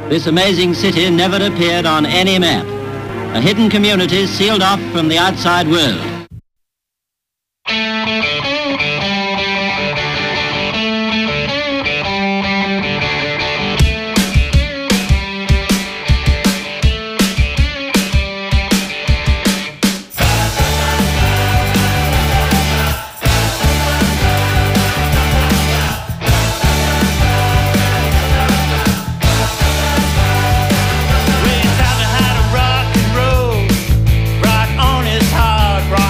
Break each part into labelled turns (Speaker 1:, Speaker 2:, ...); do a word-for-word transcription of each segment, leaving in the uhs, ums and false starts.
Speaker 1: This amazing city never appeared on any map. A hidden community sealed off from the outside world.
Speaker 2: We taught her how to rock and roll, rock on his hard rock.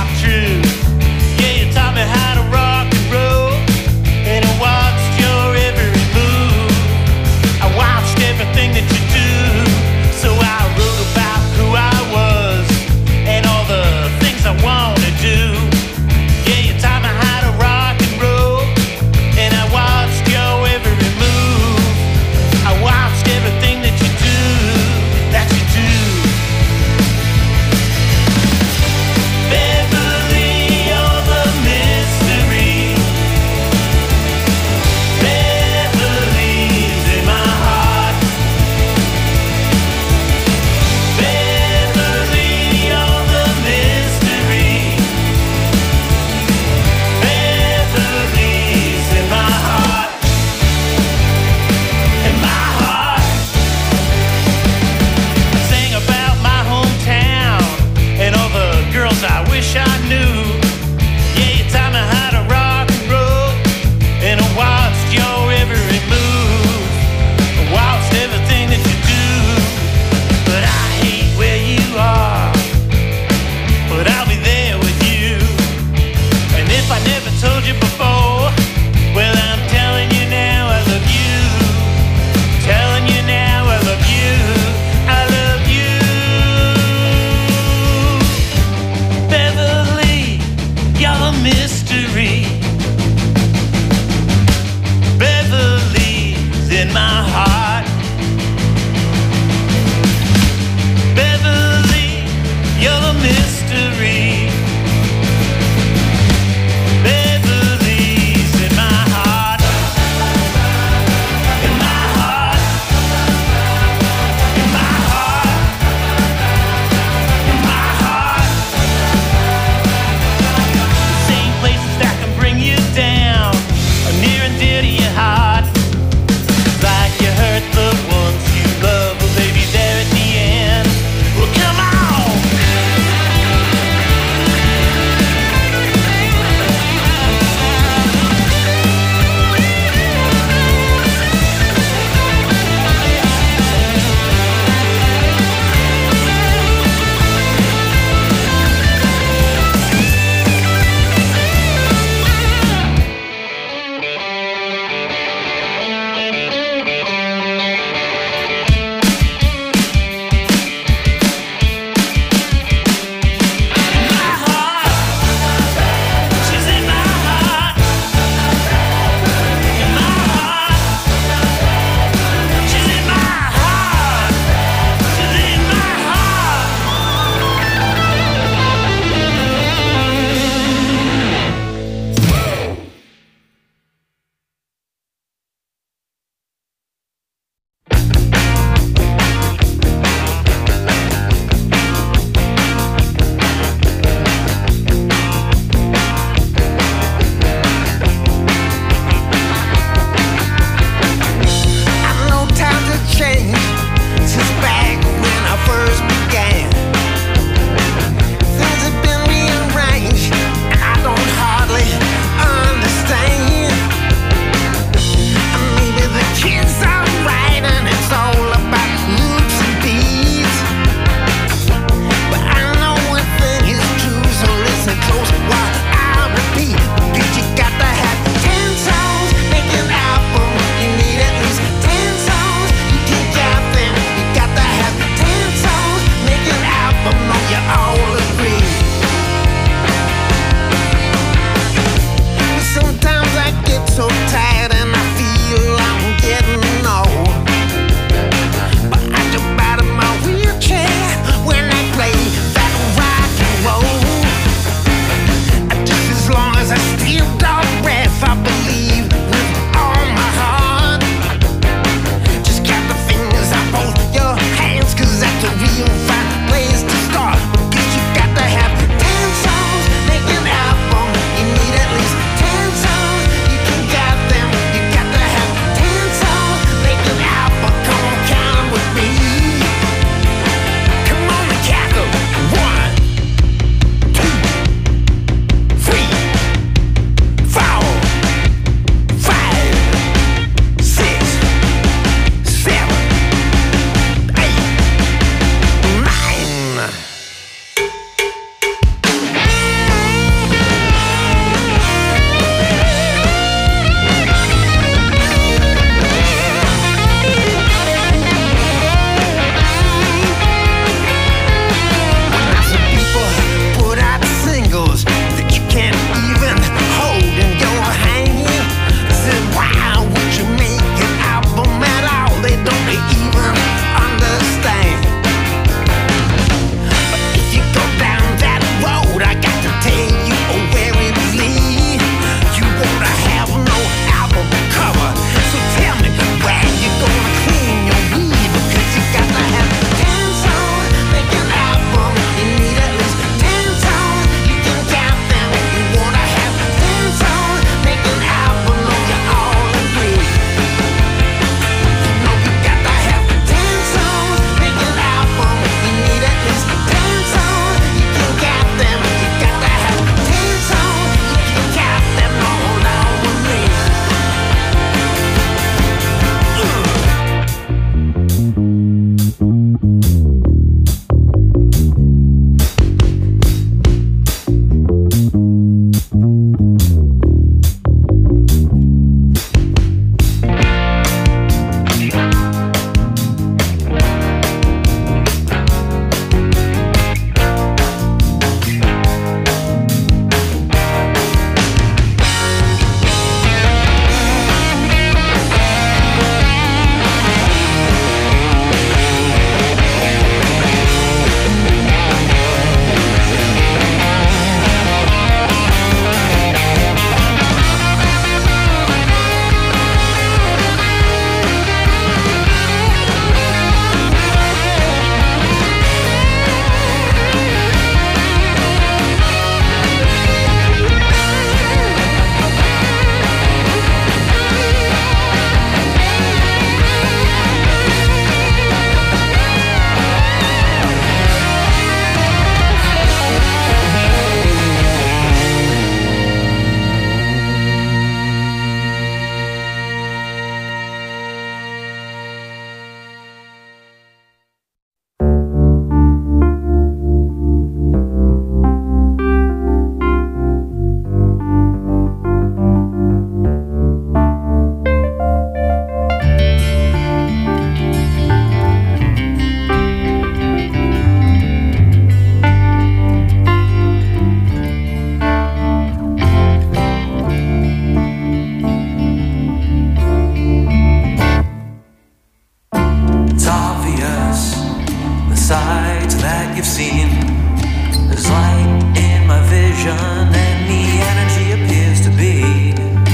Speaker 2: you've seen. There's light in my vision and the energy appears to be.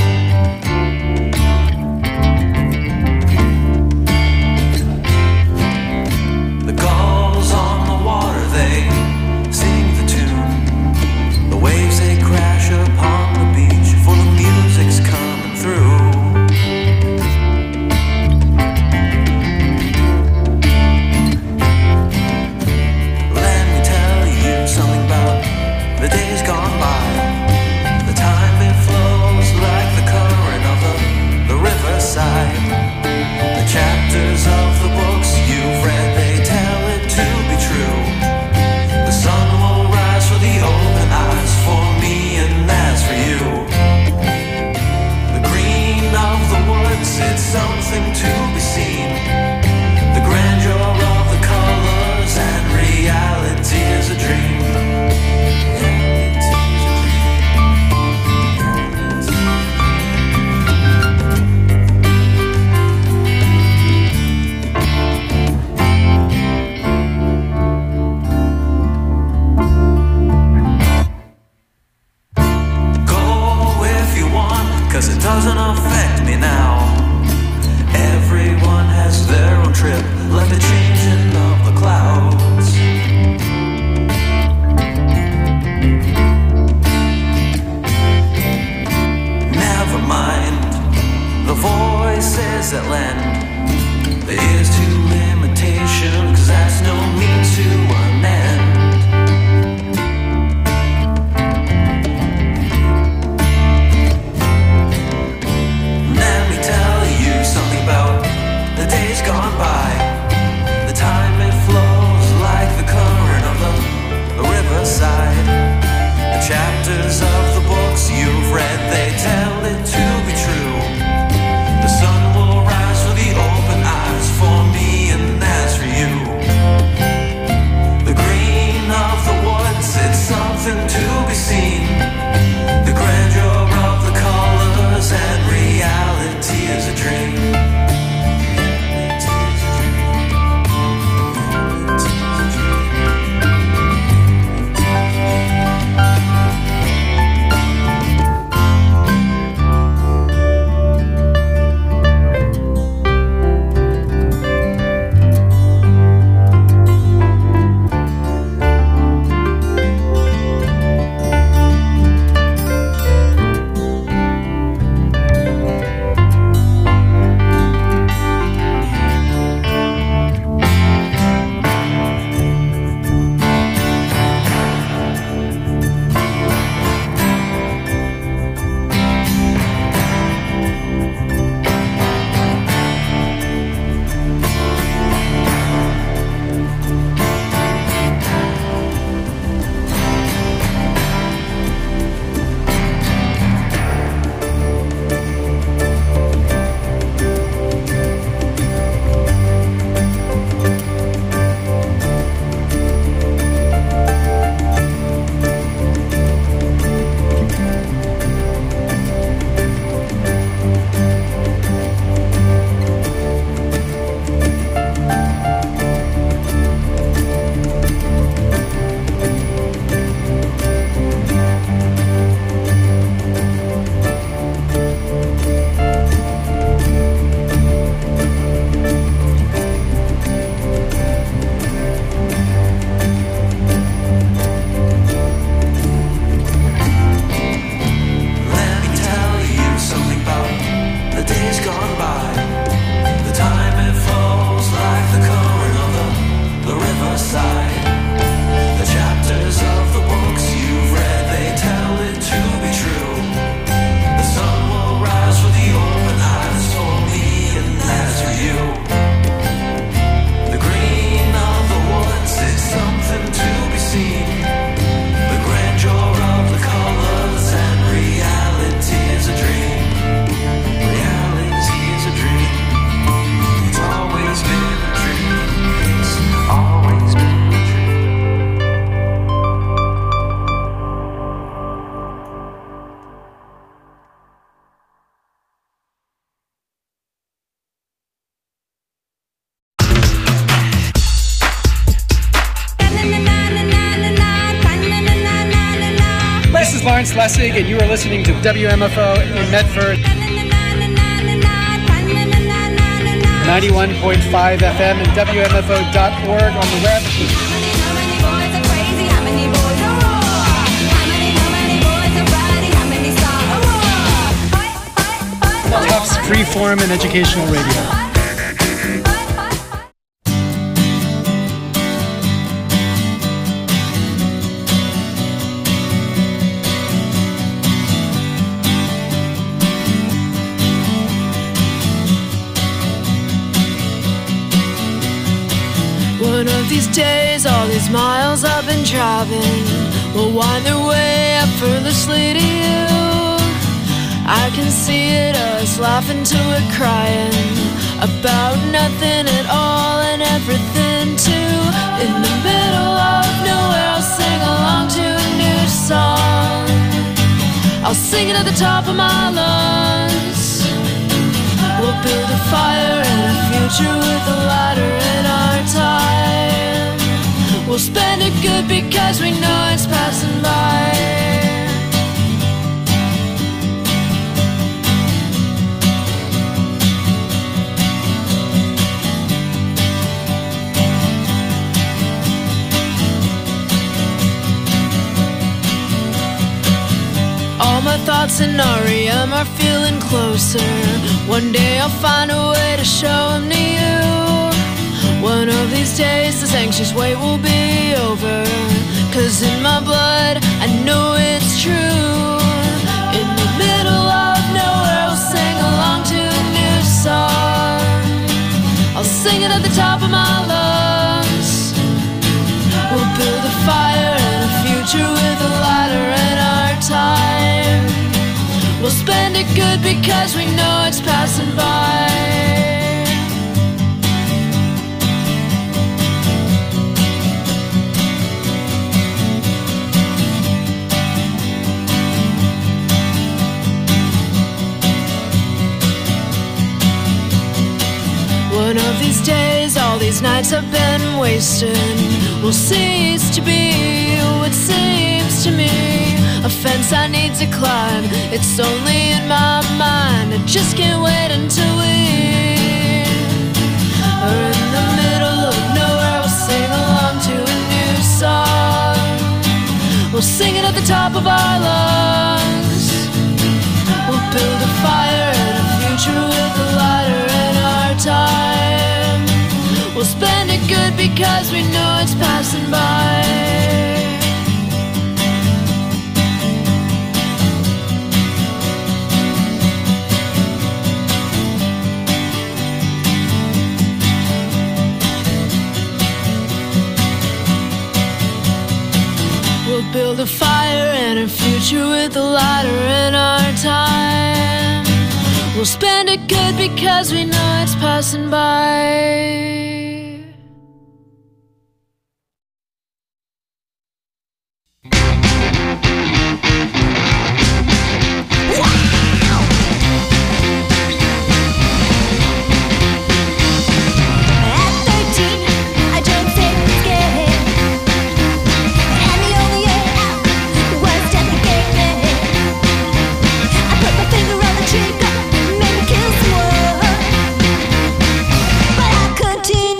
Speaker 2: The gulls on the water, they sing the tune. The waves, they crash upon the beach, for the music's coming through. Something about the days gone by. The time it flows like the current of the, the riverside. The chapters of the books you've read, they tell it to be true. The sun will rise for the open eyes, for me and as for you. The green of the woods, it's something to be seen. The grandeur of the colors and reality is a dream. Cause it doesn't affect me now. Everyone has their own trip, like the changing of the clouds. Never mind the voices that lend their ears to limitation, cause that's no means to an end. Something about the days gone by. The time it flows like the current of the, the riverside. The chapters of the books you've read, they tell it to be true. The sun will rise for the old
Speaker 3: Lessig, and you are listening to W M F O in Medford. ninety-one point five F M and W M F O dot org on the web. Tufts Freeform and Educational Radio.
Speaker 4: One of these days, all these miles I've been driving will wind their way effortlessly to you. I can see it, us laughing till we're crying about nothing at all and everything too. In the middle of nowhere, I'll sing along to a new song. I'll sing it at the top of my lungs. We'll build a fire and a future with a ladder in our time. We'll spend it good because we know it's passing by. All my thoughts in R E M are feeling closer. One day I'll find a way to show them to you. One of these days this anxious wait will be over. Cause in my blood I know it's true. In the middle of nowhere I'll sing along to a new song. I'll sing it at the top of my lungs. We'll build a fire and a future with a ladder in our time. We'll spend it good because we know it's passing by. One of these days, all these nights I've been wasting will cease to be what seems to me a fence I need to climb. It's only in my mind. I just can't wait until we are in the middle of nowhere. We'll sing along to a new song. We'll sing it at the top of our lungs. We'll build a fire and a future with a ladder in our time. We'll spend it good because we know it's passing by. We'll build a fire and a future with a ladder in our time. We'll spend it good because we know it's passing by.
Speaker 5: Continue.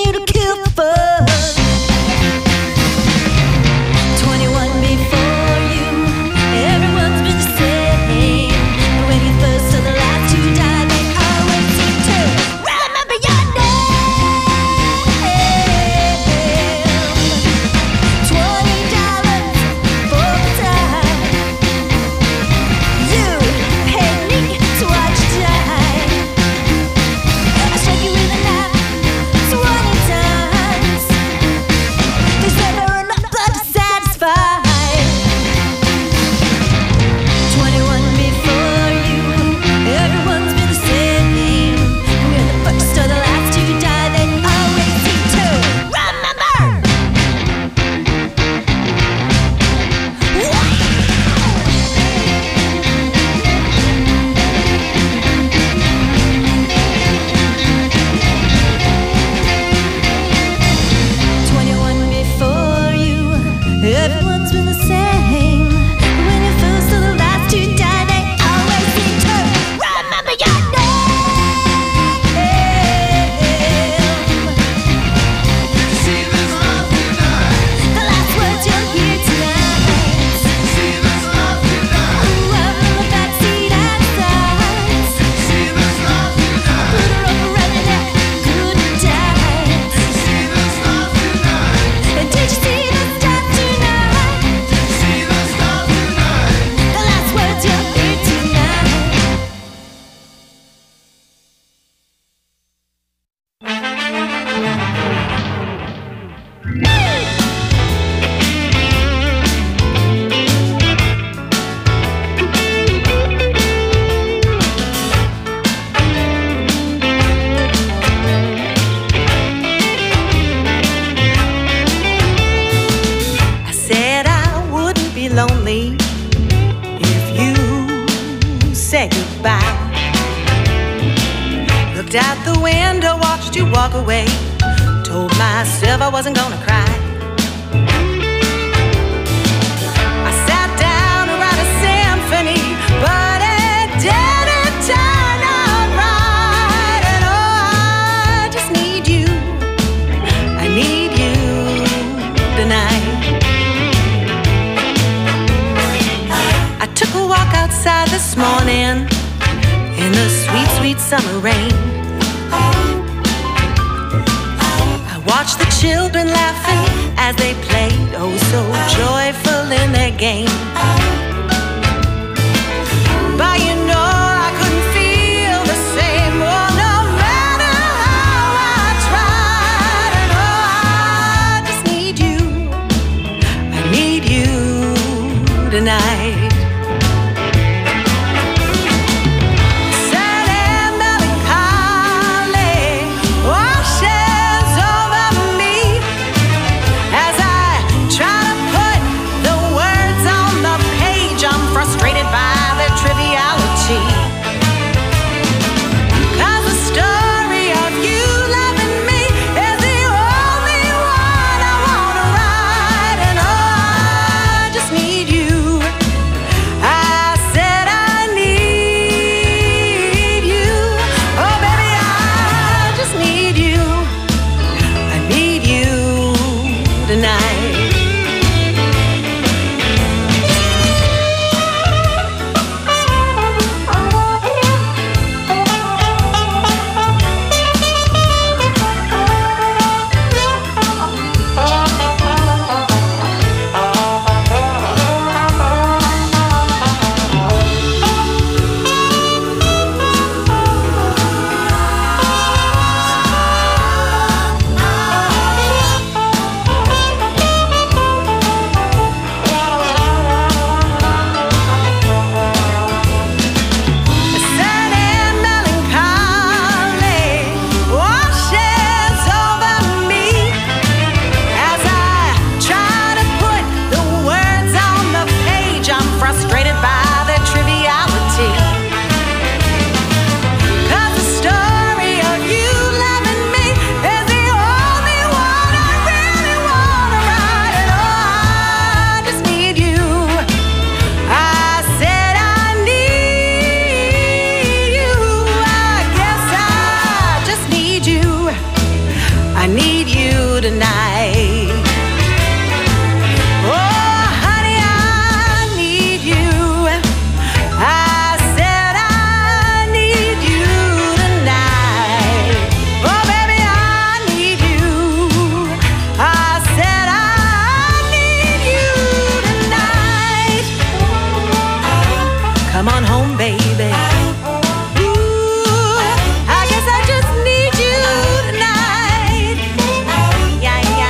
Speaker 5: by. Looked out the window, watched you walk away. Told myself I wasn't gonna cry. I sat down to write a symphony, but it didn't turn out right. And oh, I just need you. I need you tonight. I took a walk outside this morning in the sweet, sweet summer rain. I watched the children laughing as they played, oh so joyful in their game. But you know I couldn't feel the same, oh no matter how I tried. And oh, I just need you, I need you tonight. Yeah, yeah.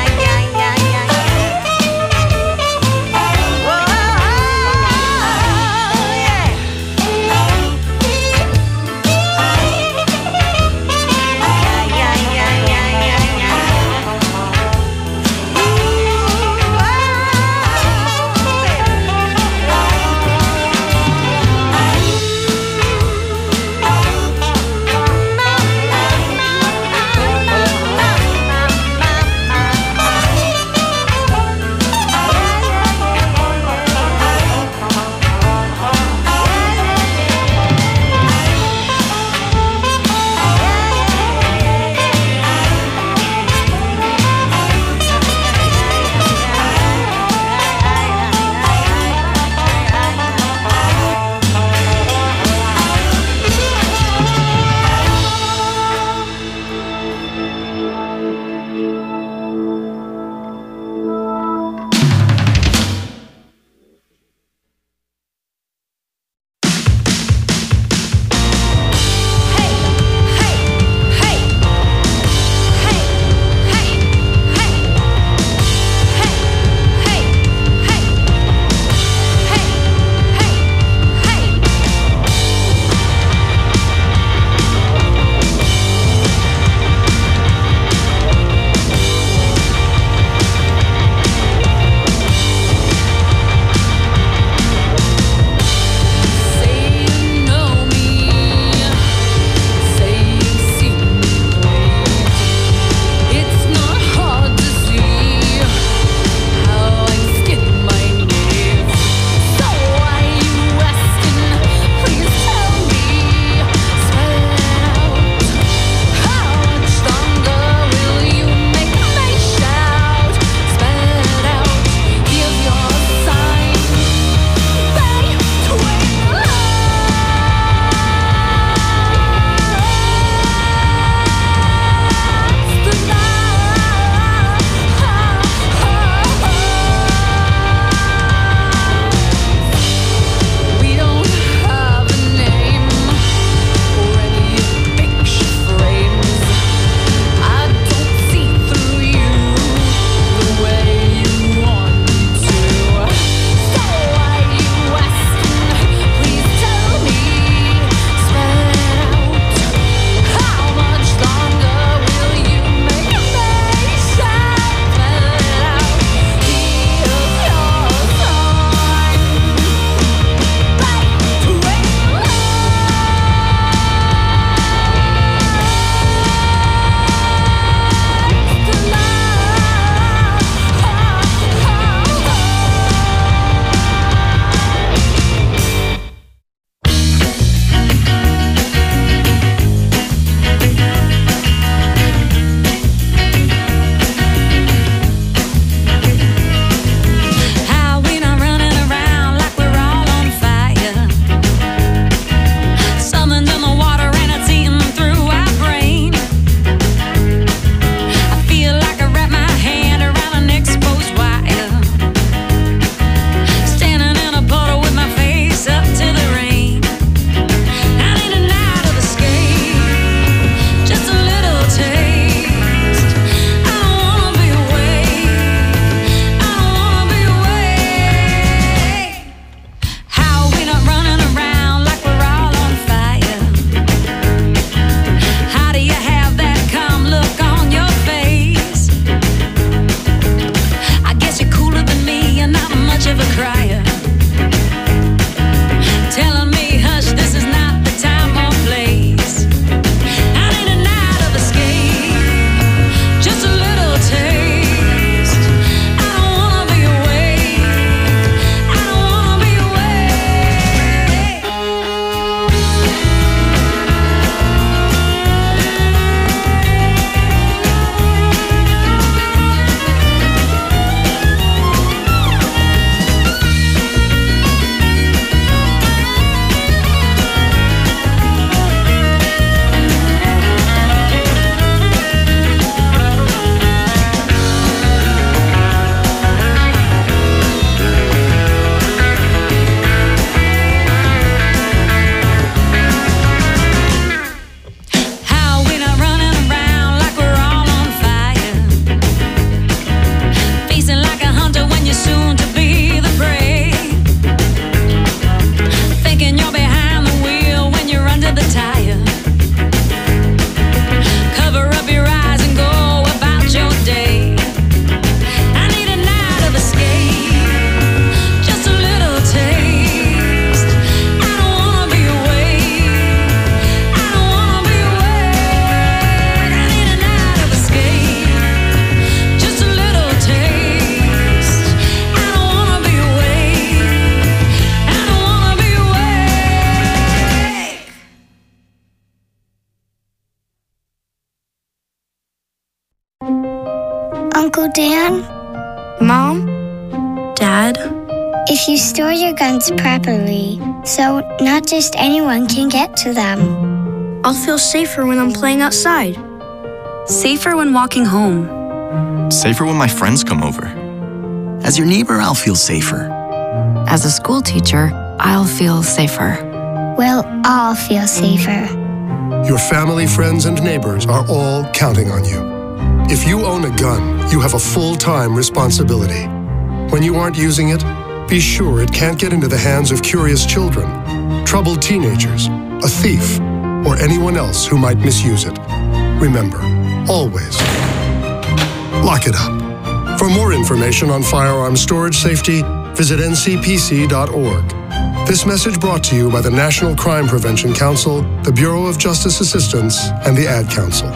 Speaker 6: Uncle Dan?
Speaker 4: Mom? Dad?
Speaker 6: If you store your guns properly, so not just anyone can get to them,
Speaker 4: I'll feel safer when I'm playing outside.
Speaker 7: Safer when walking home.
Speaker 8: Safer when my friends come over. As your neighbor, I'll feel safer.
Speaker 7: As a school teacher, I'll feel safer.
Speaker 6: we'll all feel safer.
Speaker 9: Your family, friends, and neighbors are all counting on you. If you own a gun, you have a full-time responsibility. When you aren't using it, be sure it can't get into the hands of curious children, troubled teenagers, a thief, or anyone else who might misuse it. Remember, always, lock it up. For more information on firearm storage safety, visit N C P C dot org. This message brought to you by the National Crime Prevention Council, the Bureau of Justice Assistance, and the Ad Council.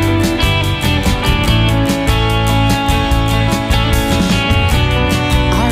Speaker 2: Our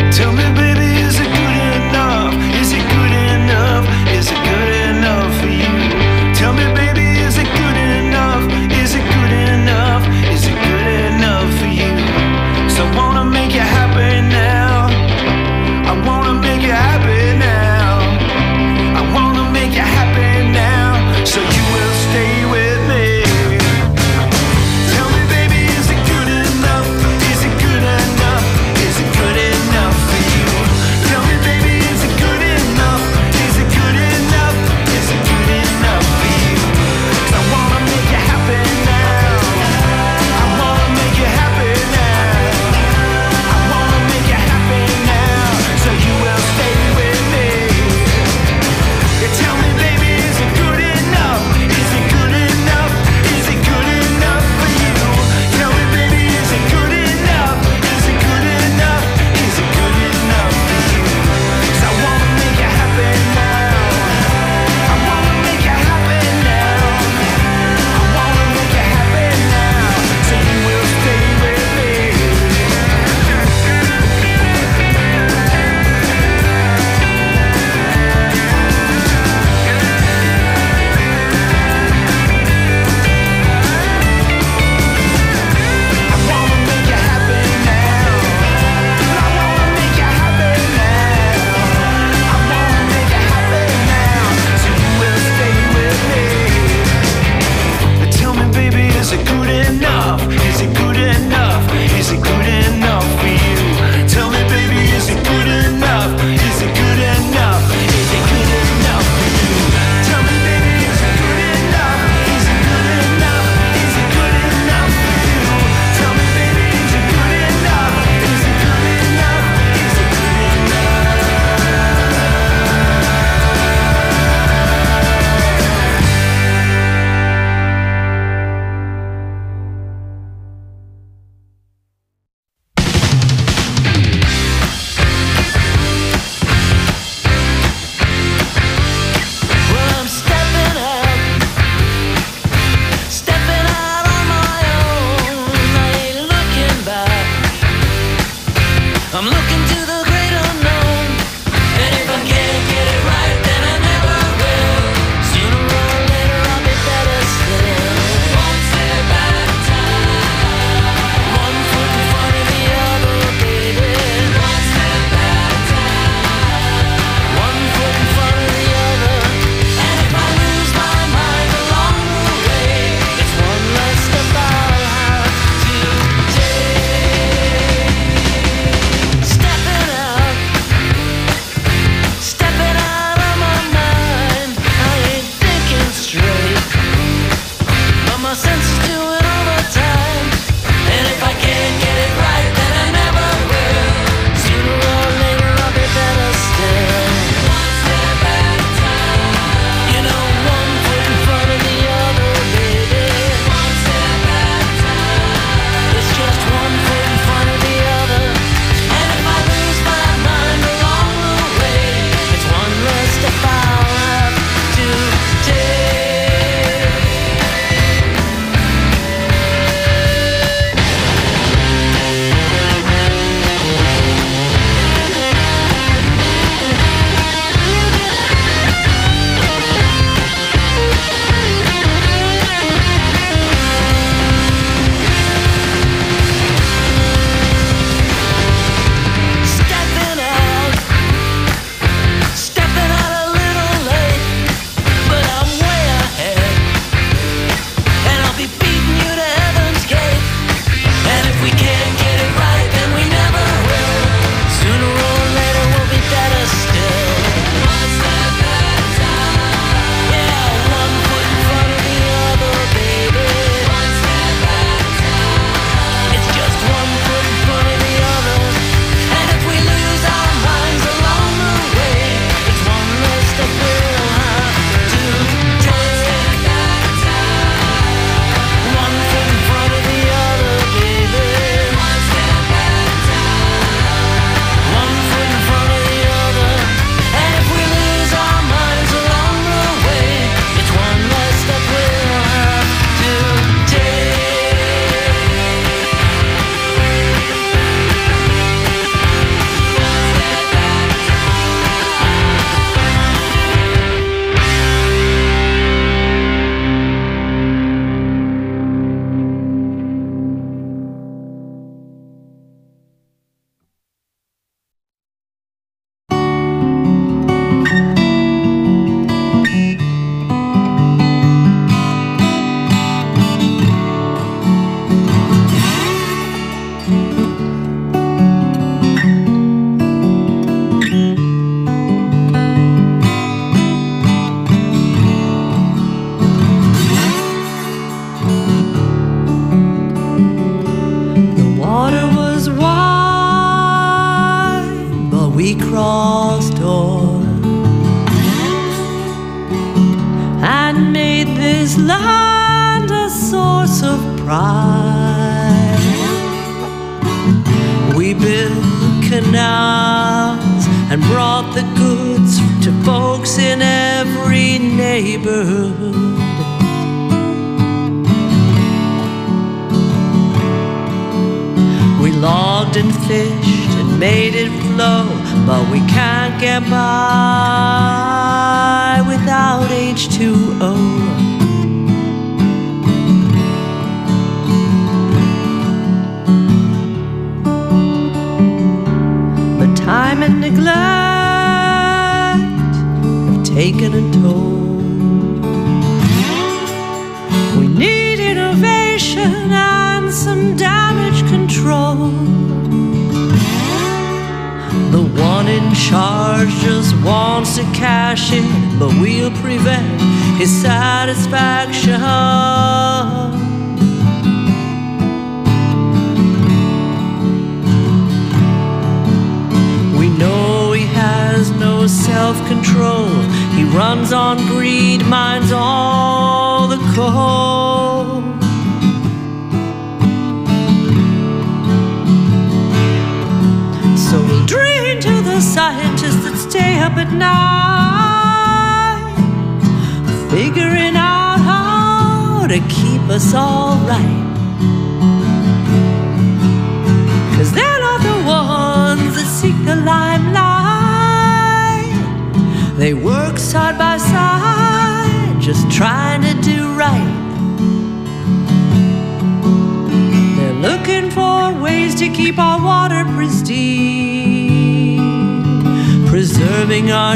Speaker 10: Tell me, baby, is it good enough? Is it good enough? Is it good enough for you? Tell me, baby, is it good enough? Is it good enough? Is it good enough for you? So I wanna make you happy now. I wanna make you happy now. I wanna make you happy now. So you will stay with me. Tell me, baby, is it good enough? Is it good enough? Is it good enough for you? Tell me, baby, is it good enough? Is it good enough? Is it good enough for you? 'Cause I wanna make you happy now. I wanna make you happy now. I wanna make you happy now. So you will stay with me. You tell me, baby, is it good enough? Is it good enough? Is it good enough for you? Tell me, baby, is it good enough? Is it good enough? Is it good enough for you? 'Cause I wanna make you happy now. I wanna make you happy now. I wanna make you happy now. So you will stay with me. I wanna make you happy now. I wanna make you happy now. I wanna make you happy now. So you will stay with me. Tell me, baby, is it good enough? Is it good enough? Is it good enough for you? Tell me, baby, is it good enough? Is it good enough? Is it good enough for you? Tell me, baby, is it good enough? Is it good enough? Is it good enough for you? Tell me, baby, is it good enough? Is it good enough? Is it good enough? Well, I'm stepping out, stepping out on my own. I ain't looking back. I'm looking to the great unknown. And if I can't get it right, then I never will. Sooner or later, I'll be better still. One step at a time. One foot in front of the other, baby. One step at a time. One foot in front of the other. And if I lose my mind along the way, it's one less step I'll have to take. Stepping
Speaker 11: cross door and made this land a source of pride. We built canals and brought the goods to folks in every neighborhood. We logged and fished and made it flow, but we can't get by without H two O. But time and neglect have taken a toll. We need innovation and some damage control. The one in charge just wants to cash in, but we'll prevent his satisfaction. We know he has no self-control. He runs on greed, mines all the coal. So we'll dream to the scientists that stay up at night, figuring out how to keep us all right. 'Cause they're not the ones that seek the limelight. They work side by side, just trying to do right. They're looking for ways to keep our water pristine, preserving our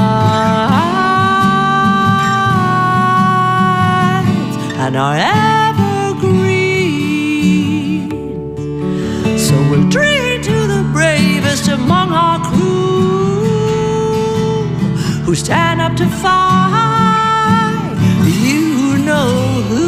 Speaker 11: tides and our evergreens. So we'll dream to the bravest among our crew, who stand up to fight, you know who.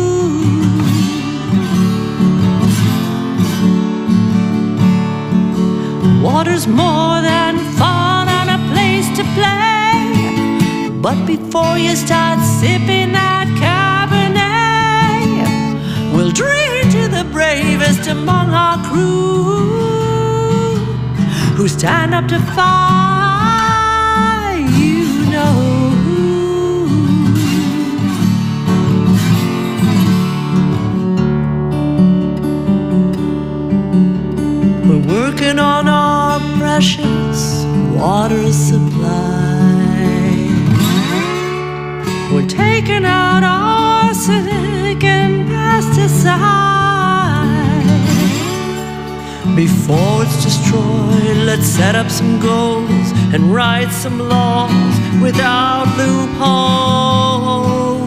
Speaker 11: Water's more than fun and a place to play, but before you start sipping that Cabernet, we'll drink to the bravest among our crew, who stand up to fight, you know who. We're working on our precious water supply. We're taking out arsenic and pesticide. Before it's destroyed, let's set up some goals and write some laws without loopholes.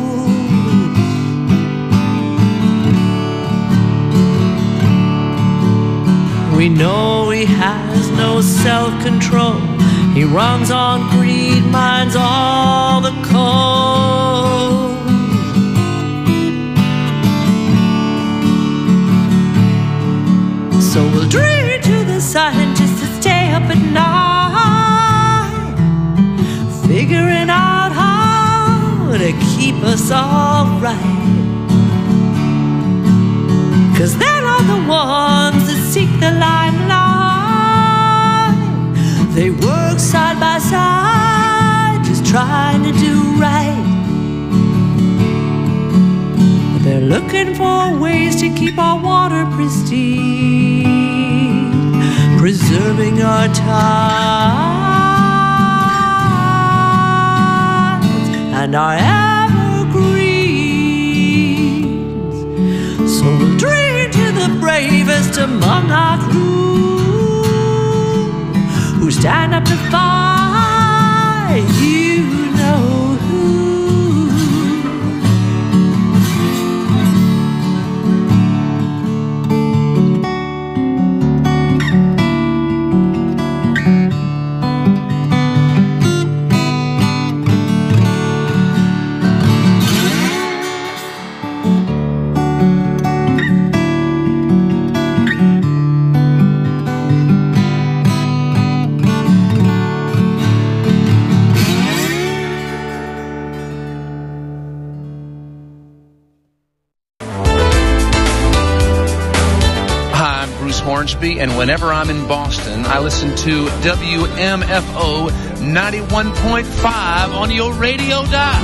Speaker 11: We know he has no self-control. He runs on greed, mines all the coal. So we'll dream to the scientists that stay up at night, figuring out how to keep us all right. 'Cause they're not the ones that seek the limelight. They work side by side, just trying to do right. But they're looking for ways to keep our water pristine, preserving our tides and our evergreens. So we'll dream to the bravest among our crew, who stand up to fight, you know who.
Speaker 12: Hornsby, and whenever I'm in Boston, I listen to W M F O ninety-one point five on your radio dial.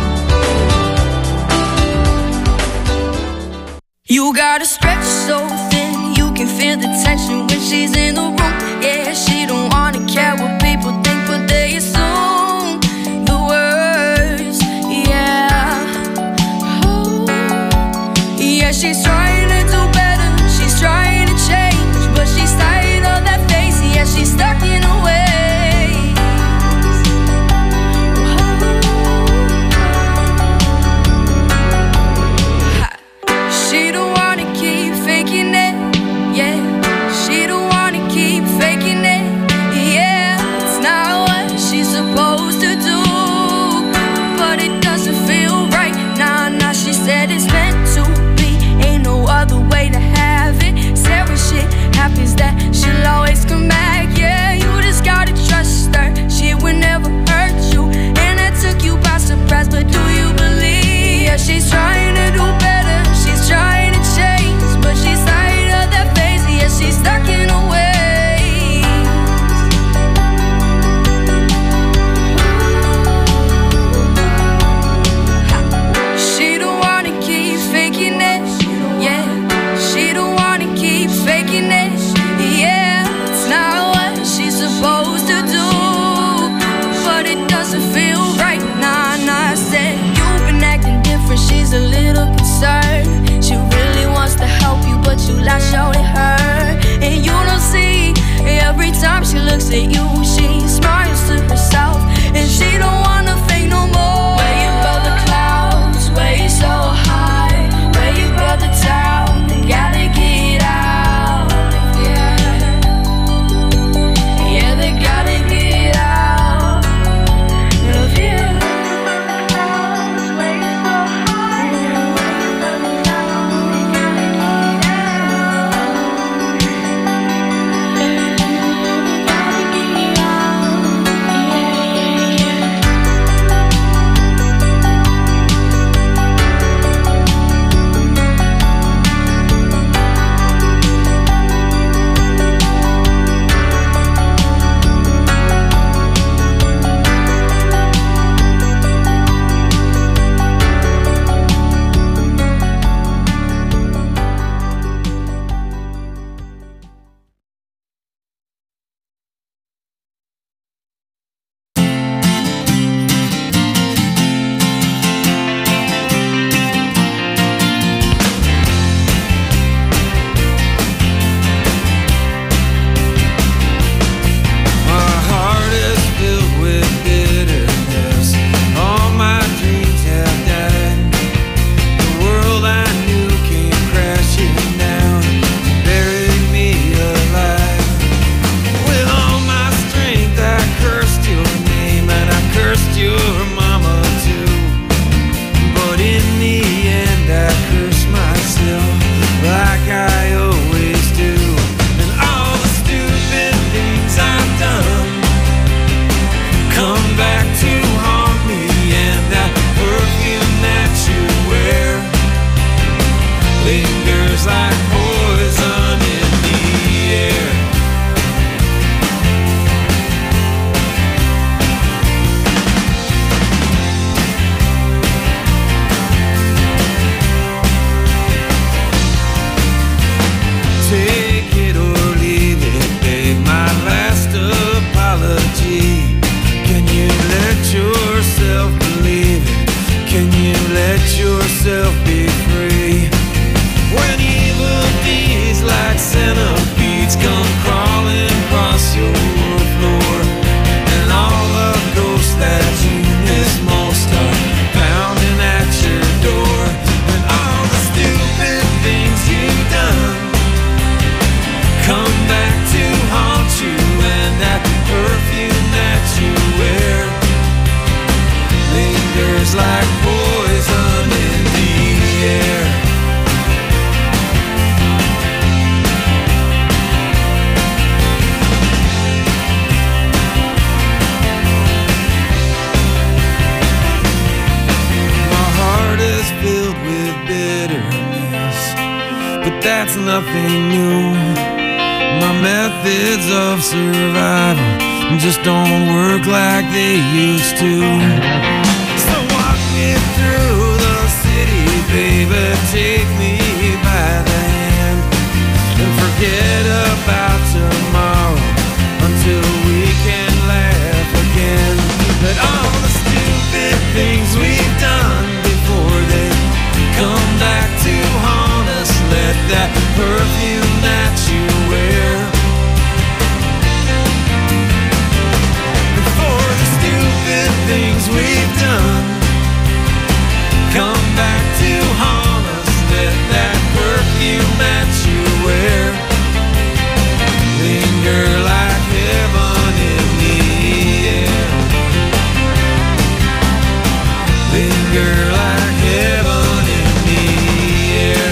Speaker 13: You gotta stretch so thin, you can feel the tension when she's in the room. Yeah, she don't wanna care what people think, but they assume the worst. Yeah, oh, yeah, she's trying to do better, she's trying to change, but she's tired of that face. Yeah, she's stuck in her ways. She don't wanna keep faking it, yeah. She don't wanna keep faking it, yeah. It's not what she's supposed to do, but it doesn't feel right. Nah, nah, she said it's meant to be, ain't no other way to have it. Said when shit happens that she'll always come back, yeah. You just gotta trust her, she would never hurt you, and that took you by surprise, but do you believe? Yeah, she's trying to do better, she's trying to change, but she's tired of that face. Yeah, she's stuck in her ways. She don't wanna keep faking it, yeah. She don't wanna keep faking it, yeah. It's not what she's supposed to do, but it doesn't feel right. Nah, nah, I said you've been acting different, she's a little concerned. She really wants to help you, but you lash out at her, and you don't see. Every time she looks at you, she smiles to herself, and she don't wanna fake no more. Where you above the clouds, where you so high, where you above the town, you gotta get out. Yeah, yeah, they gotta get out of here. Where you so high, where you above the town, you gotta get out.
Speaker 10: that's nothing new. methods of survival just don't work like they used to. So walk me through the city, baby, take me by the hand, and forget about tomorrow until we can laugh again. But all the stupid things we've done before they come back to haunt us, let that perfume that you wear, before the stupid things we've done come back to haunt us, let that perfume that you wear linger like heaven in the air, linger like heaven in the air.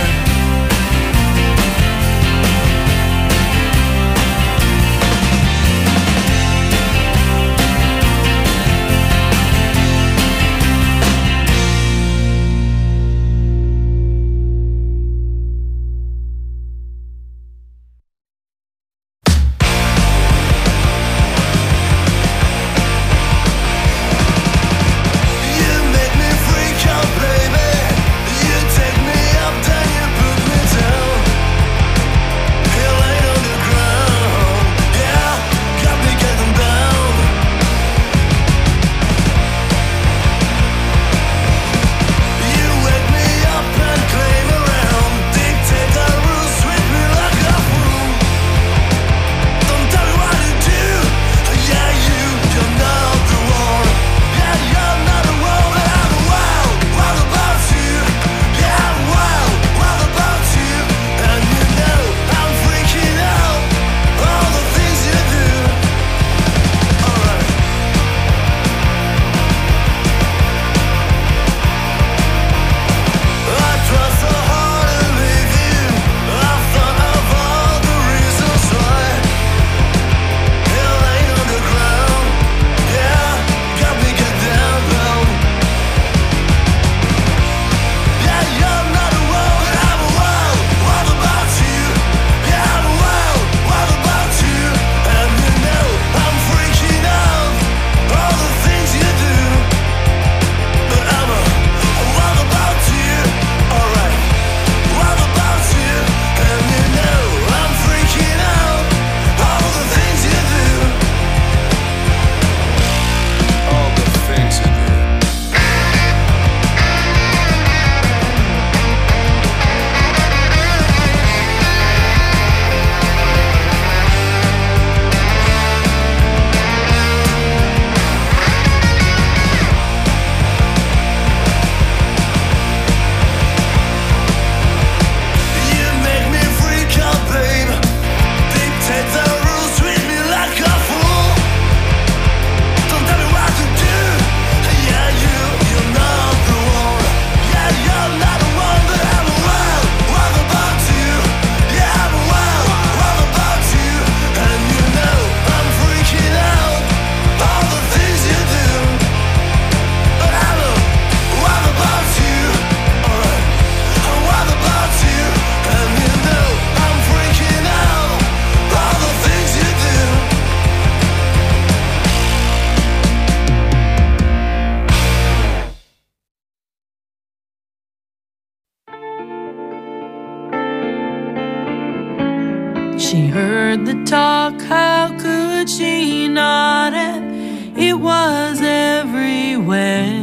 Speaker 11: She heard the talk, how could she not have? It was everywhere,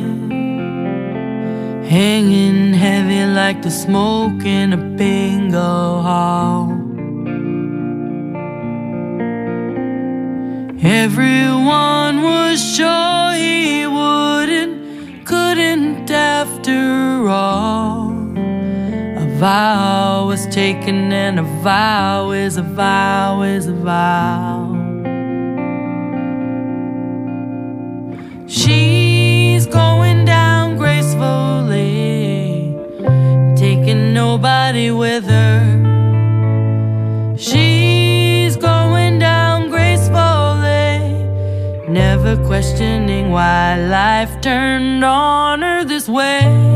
Speaker 11: hanging heavy like the smoke in a bingo hall. Everyone was sure he wouldn't, couldn't after all. A vow was taken, and a vow is a vow is a vow. She's going down gracefully, taking nobody with her. She's going down gracefully, never questioning why life turned on her this way.